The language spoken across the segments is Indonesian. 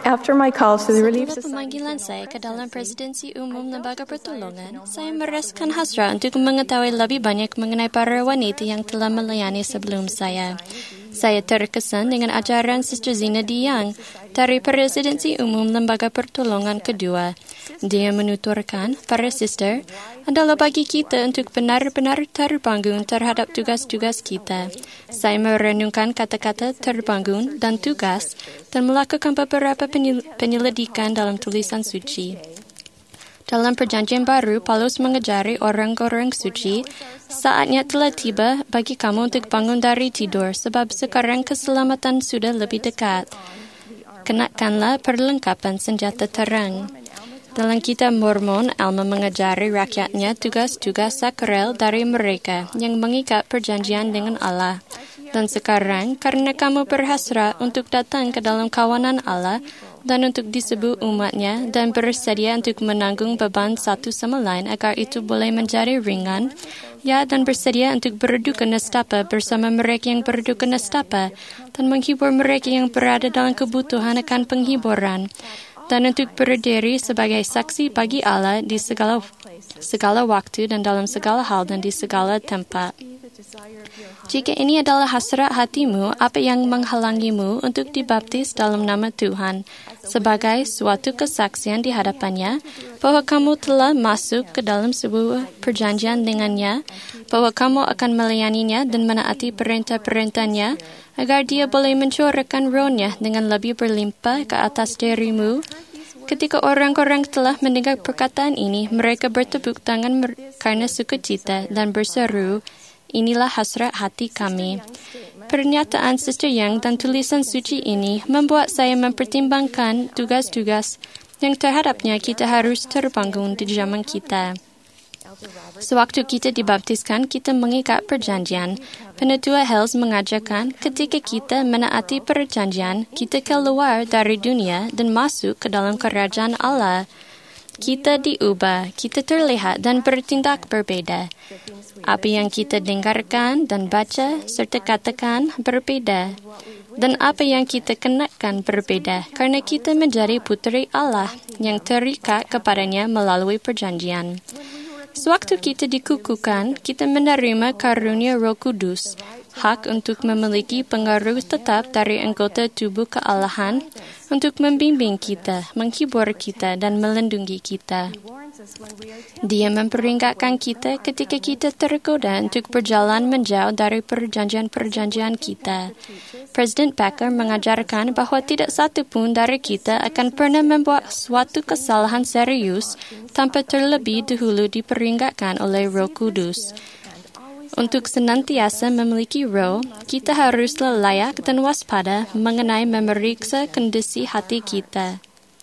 After my calls to the relief Setelah society, pemanggilan saya ke dalam Presidensi Umum Lembaga Pertolongan, saya merasakan hasrat untuk mengetahui lebih banyak mengenai para wanita yang telah melayani sebelum saya. Saya terkesan dengan ajaran Sister Zina Diang dari Presidensi Umum Lembaga Pertolongan kedua. Dia menuturkan, para sister adalah bagi kita untuk benar-benar terbangun terhadap tugas-tugas kita. Saya merenungkan kata-kata terbangun dan tugas dan melakukan beberapa penyelidikan dalam tulisan suci. Dalam Perjanjian Baru, Paulus mengajari orang-orang suci, saatnya telah tiba bagi kamu untuk bangun dari tidur, sebab sekarang keselamatan sudah lebih dekat. Kenakanlah perlengkapan senjata terang. Dalam kitab Mormon, Alma mengajari rakyatnya tugas-tugas sakral dari mereka yang mengikat perjanjian dengan Allah. Dan sekarang, karena kamu berhasrat untuk datang ke dalam kawanan Allah dan untuk disebut umatnya dan bersedia untuk menanggung beban satu sama lain agar itu boleh menjadi ringan, dan bersedia untuk berduka nestapa bersama mereka yang berduka nestapa dan menghibur mereka yang berada dalam kebutuhan akan penghiburan, dan untuk berdiri sebagai saksi bagi Allah di segala waktu dan dalam segala hal dan di segala tempat. Jika ini adalah hasrat hatimu, apa yang menghalangimu untuk dibaptis dalam nama Tuhan sebagai suatu kesaksian di hadapannya bahwa kamu telah masuk ke dalam sebuah perjanjian dengannya, bahwa kamu akan melayaninya dan menaati perintah-perintahnya agar dia boleh mencurahkan rohnya dengan lebih berlimpah ke atas dirimu. Ketika orang-orang telah mendengar perkataan ini, mereka bertepuk tangan karena sukacita dan berseru, "Inilah hasrat hati kami." Pernyataan Sister Yang dan tulisan suci ini membuat saya mempertimbangkan tugas-tugas yang terhadapnya kita harus terbangun di zaman kita. Sewaktu kita dibaptiskan, kita mengikat perjanjian. Penetua Hales mengajarkan ketika kita menaati perjanjian, kita keluar dari dunia dan masuk ke dalam kerajaan Allah. Kita diubah, kita terlihat dan bertindak berbeda. Apa yang kita dengarkan dan baca serta katakan berbeda. Dan apa yang kita kenakan berbeda karena kita menjadi puteri Allah yang terikat kepadanya melalui perjanjian. Sewaktu kita dikukuhkan, kita menerima karunia Roh Kudus, hak untuk memiliki pengaruh tetap dari anggota tubuh kealahan untuk membimbing kita, menghibur kita, dan melindungi kita. Dia memperingatkan kita ketika kita tergoda untuk berjalan menjauh dari perjanjian-perjanjian kita. Presiden Packer mengajarkan bahwa tidak satu pun dari kita akan pernah membuat suatu kesalahan serius tanpa terlebih dahulu diperingatkan oleh Roh Kudus. Untuk senantiasa memiliki roh, kita haruslah layak dan waspada mengenai memeriksa kondisi hati kita.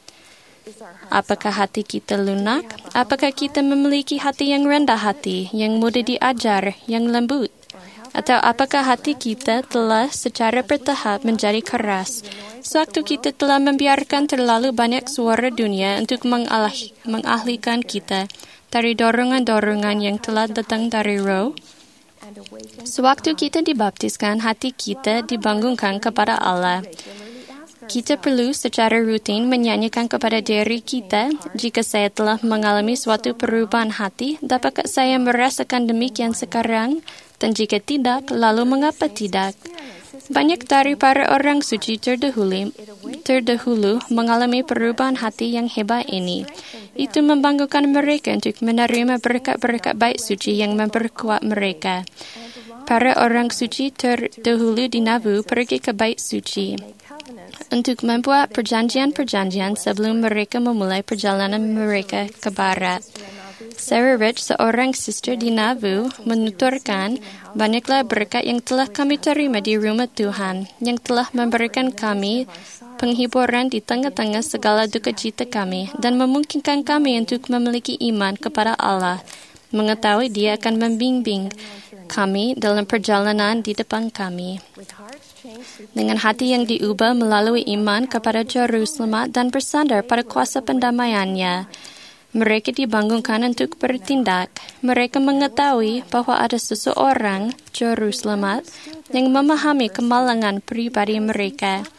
Apakah hati kita lunak? Apakah kita memiliki hati yang rendah hati, yang mudah diajar, yang lembut? Atau apakah hati kita telah secara bertahap menjadi keras? Sewaktu kita telah membiarkan terlalu banyak suara dunia untuk mengalihkan kita dari dorongan-dorongan yang telah datang dari roh. Sewaktu kita dibaptiskan, hati kita dibangunkan kepada Allah. Kita perlu secara rutin menyanyikan kepada diri kita, jika saya telah mengalami suatu perubahan hati, dapatkah saya merasakan demikian sekarang? Dan jika tidak, lalu mengapa tidak? Banyak dari para orang suci terdahulu mengalami perubahan hati yang hebat ini. Itu membangunkan mereka untuk menerima berkat-berkat baik suci yang memperkuat mereka. Para orang suci terdahulu di Nauvoo pergi ke bait suci untuk membuat perjanjian-perjanjian sebelum mereka memulai perjalanan mereka ke barat. Sarah Rich, seorang sister di Nauvoo, menuturkan, banyaklah berkat yang telah kami terima di rumah Tuhan, yang telah memberikan kami penghiburan di tengah-tengah segala duka cita kami, dan memungkinkan kami untuk memiliki iman kepada Allah, mengetahui Dia akan membimbing kami dalam perjalanan di depan kami. Dengan hati yang diubah melalui iman kepada Juru Selamat dan bersandar pada kuasa pendamaiannya, mereka dibangunkan untuk bertindak. Mereka mengetahui bahwa ada seseorang, Juru Selamat, yang memahami kemalangan pribadi mereka.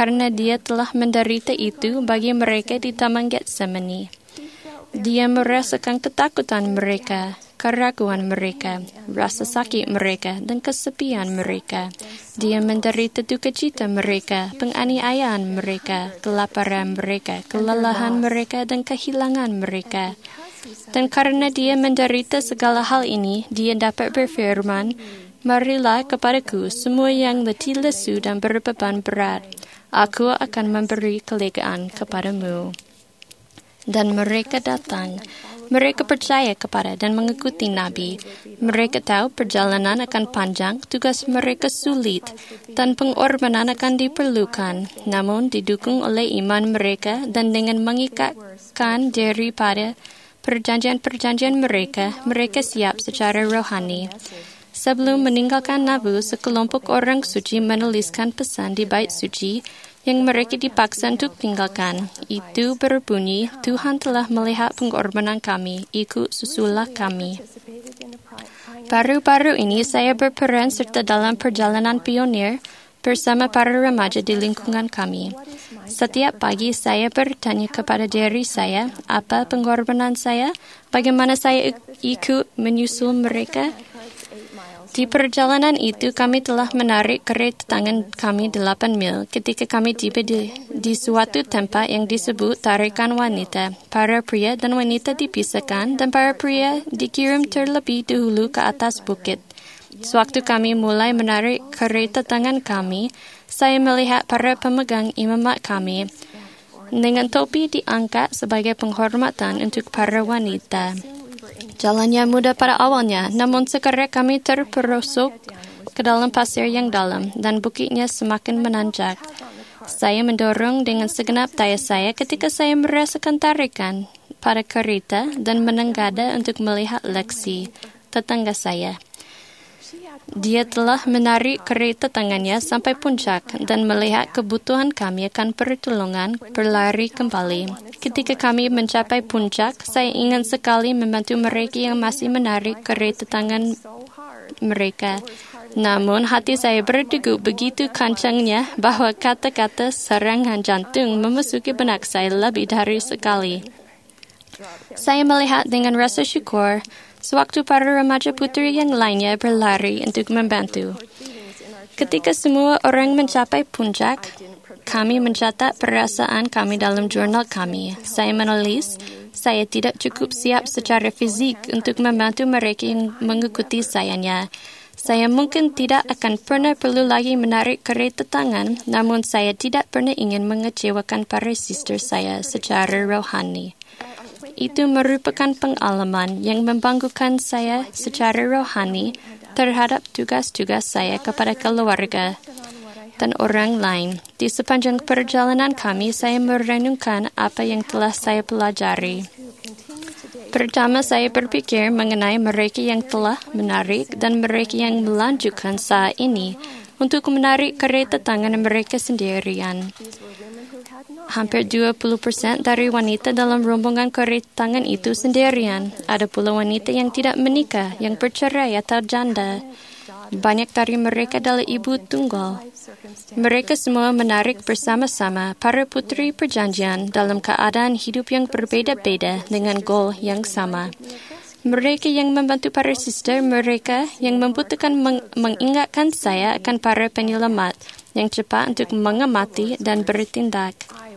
karena Dia telah menderita itu bagi mereka di Taman Getsemani. Dia merasakan ketakutan mereka, keraguan mereka, rasa sakit mereka, dan kesepian mereka. Dia menderita duka cita mereka, penganiayaan mereka, kelaparan mereka, kelelahan mereka, dan kehilangan mereka. Dan karena Dia menderita segala hal ini, Dia dapat berfirman, "Marilah kepadaku semua yang letih lesu dan berbeban berat. Aku akan memberi kelegaan kepadamu." Dan mereka datang. Mereka percaya kepada dan mengikuti Nabi. Mereka tahu perjalanan akan panjang, tugas mereka sulit, dan pengorbanan akan diperlukan. Namun didukung oleh iman mereka dan dengan mengikatkan daripada perjanjian-perjanjian mereka, mereka siap secara rohani. Sebelum meninggalkan Nabu, sekelompok orang suci menuliskan pesan di bait suci yang mereka dipaksa untuk tinggalkan. Itu berbunyi, "Tuhan telah melihat pengorbanan kami, ikut susulah kami." Baru-baru ini saya berperan serta dalam perjalanan pionir bersama para remaja di lingkungan kami. Setiap pagi saya bertanya kepada diri saya, apa pengorbanan saya? Bagaimana saya ikut menyusul mereka? Di perjalanan itu, kami telah menarik kereta tangan kami 8 mil ketika kami tiba di suatu tempat yang disebut tarikan wanita. Para pria dan wanita dipisahkan dan para pria dikirim terlebih dahulu ke atas bukit. Sewaktu kami mulai menarik kereta tangan kami, saya melihat para pemegang imamat kami dengan topi diangkat sebagai penghormatan untuk para wanita. Jalannya mudah pada awalnya, namun sekarang kami terperosok ke dalam pasir yang dalam dan bukitnya semakin menanjak. Saya mendorong dengan segenap daya saya ketika saya merasakan tarikan pada kereta dan menenggada untuk melihat Lexi, tetangga saya. Dia telah menarik kereta tangannya sampai puncak dan melihat kebutuhan kami akan pertolongan berlari kembali. Ketika kami mencapai puncak, saya ingin sekali membantu mereka yang masih menarik kereta tangan mereka. Namun hati saya berdegup begitu kencangnya bahwa kata-kata serangan jantung memasuki benak saya lebih dari sekali. Saya melihat dengan rasa syukur sewaktu para remaja putri yang lainnya berlari untuk membantu. Ketika semua orang mencapai puncak, kami mencatat perasaan kami dalam jurnal kami. Saya menulis, saya tidak cukup siap secara fisik untuk membantu mereka yang mengikuti sayanya. Saya mungkin tidak akan pernah perlu lagi menarik kereta tangan, namun saya tidak pernah ingin mengecewakan para sister saya secara rohani. Itu merupakan pengalaman yang membanggakan saya secara rohani terhadap tugas-tugas saya kepada keluarga dan orang lain. Di sepanjang perjalanan kami, saya merenungkan apa yang telah saya pelajari. Pertama, saya berpikir mengenai mereka yang telah menarik dan mereka yang melanjutkan saat ini untuk menarik kereta tangan mereka sendirian. Hampir 20% dari wanita dalam rombongan kereta tangan itu sendirian. Ada pula wanita yang tidak menikah, yang bercerai atau janda. Banyak dari mereka adalah ibu tunggal. Mereka semua menarik bersama-sama para putri perjanjian dalam keadaan hidup yang berbeda-beda dengan goal yang sama. Mereka yang membantu para sister mereka yang membutuhkan mengingatkan saya akan para penyelamat yang cepat untuk mengamati dan bertindak.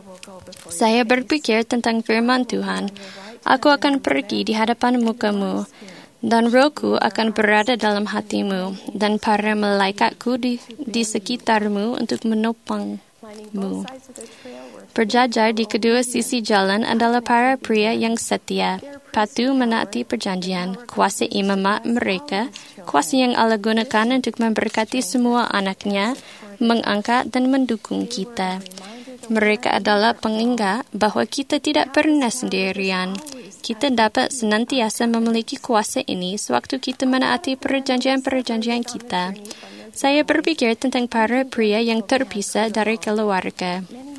Saya berpikir tentang firman Tuhan. Aku akan pergi di hadapan mukamu, dan rohku akan berada dalam hatimu, dan para malaikatku di sekitarmu untuk menopangmu. Berjajar di kedua sisi jalan adalah para pria yang setia, patuh menaati perjanjian, kuasa imamat mereka, kuasa yang Allah gunakan untuk memberkati semua anaknya, mengangkat dan mendukung kita. Mereka adalah pengingat bahwa kita tidak pernah sendirian. Kita dapat senantiasa memiliki kuasa ini sewaktu kita menaati perjanjian-perjanjian kita. Saya berpikir tentang para pria yang terpisah dari keluarga.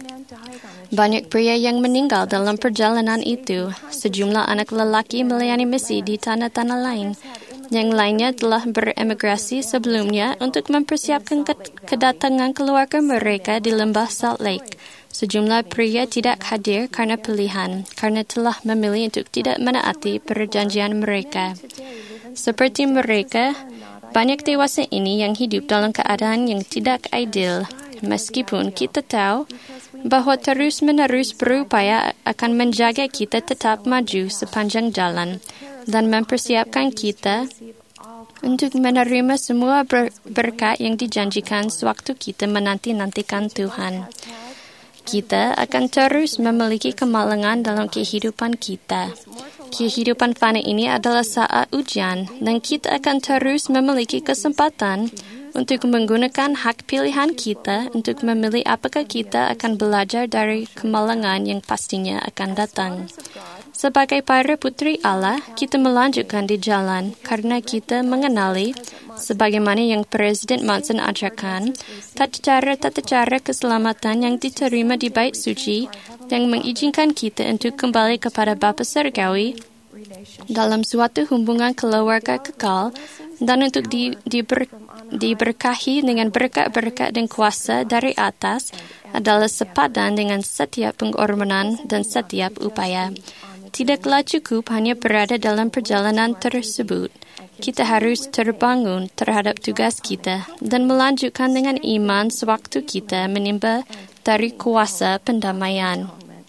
Banyak pria yang meninggal dalam perjalanan itu. Sejumlah anak lelaki melayani misi di tanah-tanah lain. Yang lainnya telah beremigrasi sebelumnya untuk mempersiapkan kedatangan keluarga mereka di Lembah Salt Lake. Sejumlah pria tidak hadir karena pilihan, karena telah memilih untuk tidak menaati perjanjian mereka. Seperti mereka, banyak dewasa ini yang hidup dalam keadaan yang tidak ideal. Meskipun kita tahu bahawa terus-menerus berupaya akan menjaga kita tetap maju sepanjang jalan dan mempersiapkan kita untuk menerima semua berkat yang dijanjikan sewaktu kita menanti-nantikan Tuhan. Kita akan terus memiliki kemalangan dalam kehidupan kita. Kehidupan fana ini adalah saat ujian dan kita akan terus memiliki kesempatan untuk menggunakan hak pilihan kita untuk memilih apakah kita akan belajar dari kemalangan yang pastinya akan datang. Sebagai para putri Allah, kita melanjutkan di jalan karena kita mengenali, sebagaimana yang Presiden Monson ajarkan, tata cara keselamatan yang diterima di Bait Suci yang mengizinkan kita untuk kembali kepada Bapa Surgawi dalam suatu hubungan keluarga kekal dan untuk diberkahi dengan berkat-berkat dan kuasa dari atas adalah sepadan dengan setiap pengorbanan dan setiap upaya. Tidaklah cukup hanya berada dalam perjalanan tersebut. Kita harus terbangun terhadap tugas kita dan melanjutkan dengan iman sewaktu kita menimba dari kuasa pendamaian.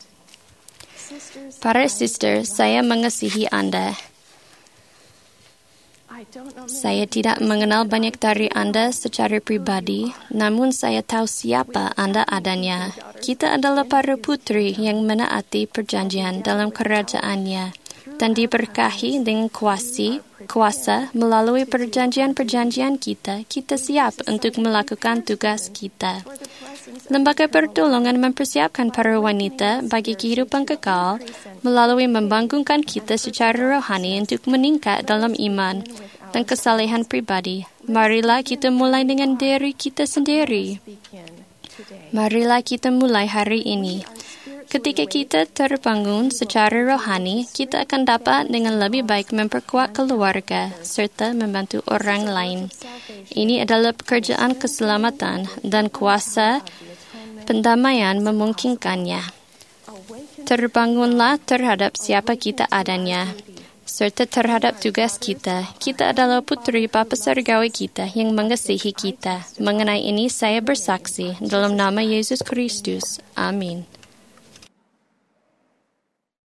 Para sister, saya mengasihi Anda. Saya tidak mengenal banyak dari Anda secara pribadi, namun saya tahu siapa Anda adanya. Kita adalah para putri yang menaati perjanjian dalam kerajaannya dan diberkahi dengan kuasa melalui perjanjian-perjanjian kita siap untuk melakukan tugas kita. Lembaga Pertolongan mempersiapkan para wanita bagi kehidupan kekal melalui membangunkan kita secara rohani untuk meningkat dalam iman dan kesalehan pribadi. Marilah kita mulai dengan diri kita sendiri. Marilah kita mulai hari ini. Ketika kita terbangun secara rohani, kita akan dapat dengan lebih baik memperkuat keluarga serta membantu orang lain. Ini adalah pekerjaan keselamatan dan kuasa pendamaian memungkinkannya. Terbangunlah terhadap siapa kita adanya, serta terhadap tugas kita. Kita adalah putri Bapa Surgawi kita yang mengasihi kita. Mengenai ini saya bersaksi dalam nama Yesus Kristus. Amin.